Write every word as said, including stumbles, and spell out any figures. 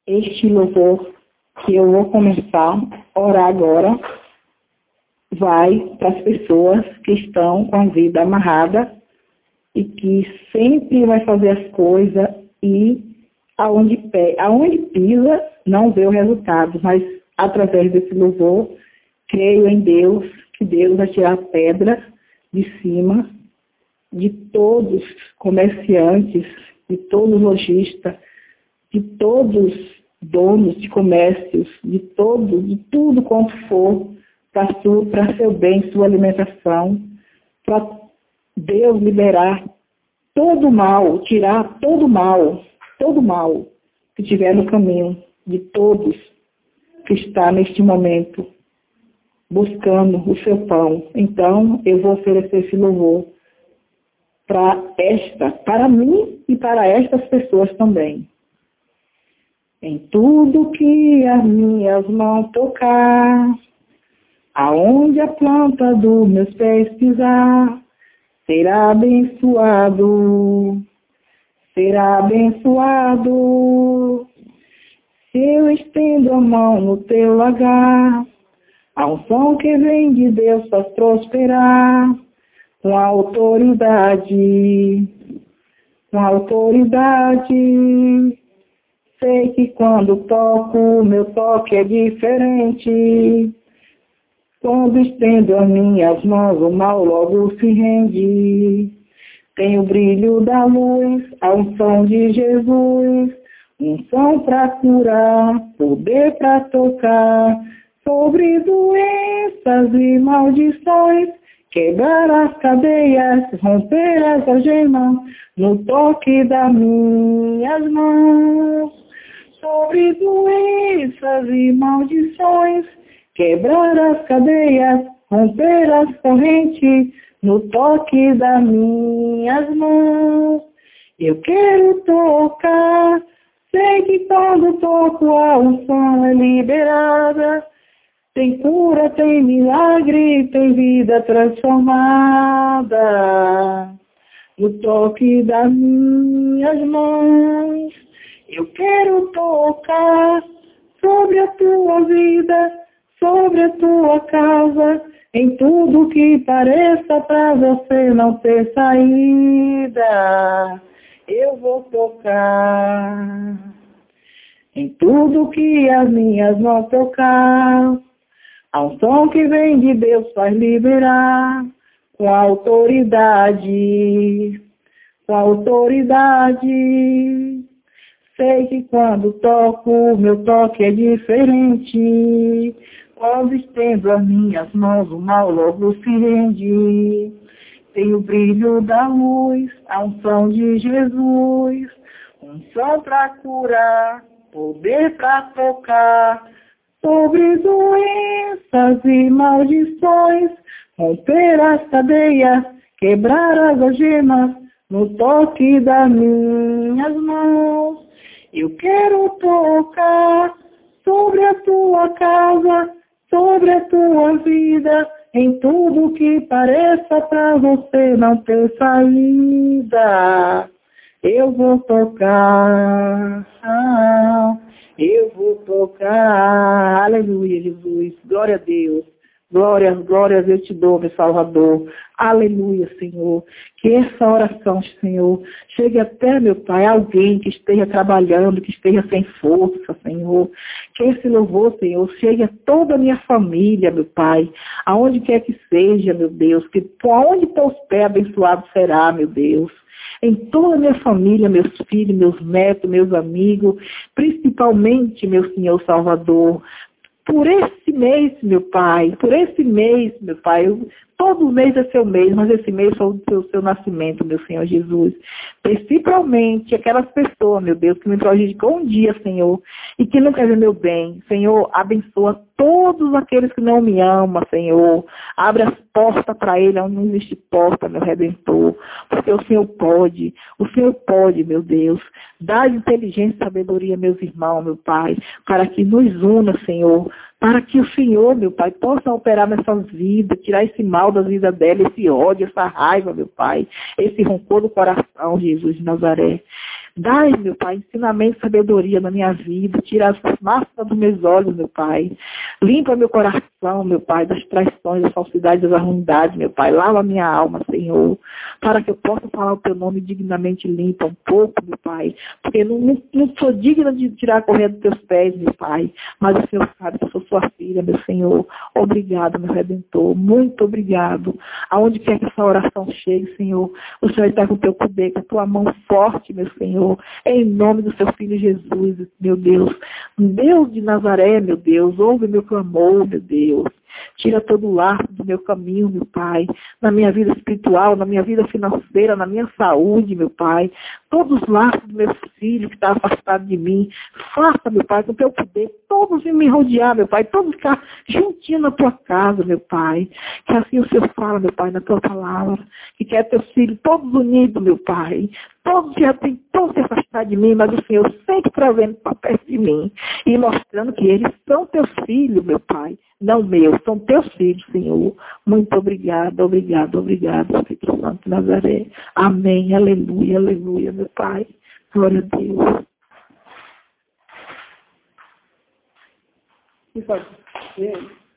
este louvor que eu vou começar a orar agora vai para as pessoas que estão com a vida amarrada e que sempre vai fazer as coisas e aonde, aonde pisa não vê o resultado, mas através desse louvor, creio em Deus, que Deus vai tirar a pedra de cima de todos os comerciantes, de todos os lojistas, de todos os donos de comércios, de todos, de tudo quanto for, para seu bem, sua alimentação, para Deus liberar todo o mal, tirar todo o mal, todo o mal que tiver no caminho de todos que está neste momento buscando o seu pão. Então, eu vou oferecer esse louvor para esta, para mim e para estas pessoas também. Em tudo que as minhas mãos tocar, aonde a planta dos meus pés pisar, será abençoado, será abençoado. Se eu estendo a mão no teu lagar, a unção que vem de Deus faz prosperar, com autoridade, com autoridade. Sei que quando toco, meu toque é diferente. Quando estendo as minhas mãos, o mal logo se rende. Tem o brilho da luz, a unção de Jesus, unção para curar, poder para tocar, sobre doenças e maldições, quebrar as cadeias, romper as algemas, no toque das minhas mãos. Sobre doenças e maldições, quebrar as cadeias, romper as correntes, no toque das minhas mãos. Eu quero tocar, sei que quando toco a unção é liberada. Tem cura, tem milagre, tem vida transformada. No toque das minhas mãos, eu quero tocar sobre a tua vida, sobre a tua casa, em tudo que pareça para você não ter saída. Eu vou tocar em tudo que as minhas mãos tocar. A unção que vem de Deus faz liberar, com autoridade, com autoridade. Sei que quando toco, meu toque é diferente. Quando estendo as minhas mãos, o mal logo se rende. Tem o brilho da luz, a unção de Jesus, unção para curar, poder para tocar, sobre doenças e maldições, romper as cadeias, quebrar as algemas, no toque das minhas mãos. Eu quero tocar sobre a tua casa, sobre a tua vida, em tudo que pareça para você não ter saída. Eu vou tocar, ah, eu vou tocar, aleluia, Jesus, glória a Deus, glórias, glórias eu te dou, meu Salvador, aleluia, Senhor, que essa oração, Senhor, chegue até, meu Pai, alguém que esteja trabalhando, que esteja sem força, Senhor, que esse louvor, Senhor, chegue a toda a minha família, meu Pai, aonde quer que seja, meu Deus, que por onde teus pés abençoado será, meu Deus, em toda a minha família, meus filhos, meus netos, meus amigos, principalmente, meu Senhor Salvador, por esse mês, meu Pai, por esse mês, meu Pai, eu, todo mês é seu mês, mas esse mês foi o seu, seu nascimento, meu Senhor Jesus. Principalmente aquelas pessoas, meu Deus, que me prejudicou um dia, Senhor, e que não quer ver meu bem. Senhor, abençoa todos aqueles que não me amam, Senhor. Abre as portas para ele, onde não existe porta, meu Redentor. Porque o Senhor pode, o Senhor pode, meu Deus. Dá inteligência e sabedoria, meus irmãos, meu Pai, para que nos una, Senhor, para que o Senhor, meu Pai, possa operar nessas vidas, tirar esse mal das vidas dela, esse ódio, essa raiva, meu Pai, esse rancor do coração, Jesus de Nazaré. Dai, meu Pai, ensinamento e sabedoria na minha vida. Tira as máscaras dos meus olhos, meu Pai. Limpa meu coração, meu Pai, das traições, das falsidades, das ruindades, meu Pai. Lava minha alma, Senhor, para que eu possa falar o teu nome dignamente limpa um pouco, meu Pai. Porque eu não, não, não sou digna de tirar a correia dos teus pés, meu Pai. Mas o Senhor sabe que eu sou sua filha, meu Senhor. Obrigado, meu Redentor. Muito obrigado. Aonde quer que essa oração chegue, Senhor, o Senhor está com o teu poder, com a tua mão forte, meu Senhor. Em nome do seu Filho Jesus, meu Deus. Deus de Nazaré, meu Deus, ouve meu clamor, meu Deus. Tira todo o laço do meu caminho, meu Pai, na minha vida espiritual, na minha vida financeira, na minha saúde, meu Pai. Todos os laços do meu filho que está afastado de mim, faça, meu Pai, com o teu poder, todos me rodear, meu Pai, todos ficar juntinho na tua casa, meu Pai. Que assim o Senhor fala, meu Pai, na tua palavra, que quer teus filhos todos unidos, meu Pai. Todos já têm todos se afastar de mim, mas o Senhor sempre trazendo para perto de mim e mostrando que eles são teus filhos, meu Pai. Não meus, são teus filhos, Senhor. Muito obrigado, obrigado, obrigado, Espírito Santo de Nazaré. Amém, aleluia, aleluia, meu Pai. Glória a Deus. E pode ser.